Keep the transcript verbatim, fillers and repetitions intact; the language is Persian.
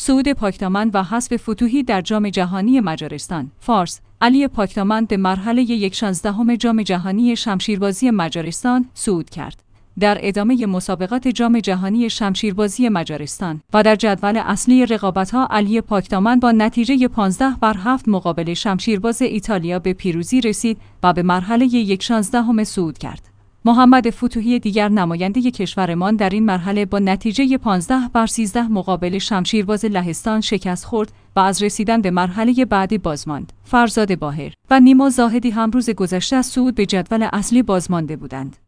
صعود پاکدامن و حذف فتوحی در جام جهانی مجارستان. فارس: علی پاکدامن به مرحله یک شانزدهم جام جهانی شمشیربازی مجارستان صعود کرد. در ادامه مسابقات جام جهانی شمشیربازی مجارستان و در جدول اصلی رقابت‌ها، علی پاکدامن با نتیجه پانزده بر هفت مقابل شمشیرباز ایتالیا به پیروزی رسید و به مرحله یک شانزدهم صعود کرد. محمد فتوحی دیگر نماینده کشورمان در این مرحله با نتیجه پانزده بر سیزده مقابل شمشیرباز لهستان شکست خورد و از رسیدن به مرحله بعدی بازماند. فرزاد باهر و نیما زاهدی هم روز گذشته از صعود به جدول اصلی بازمانده بودند.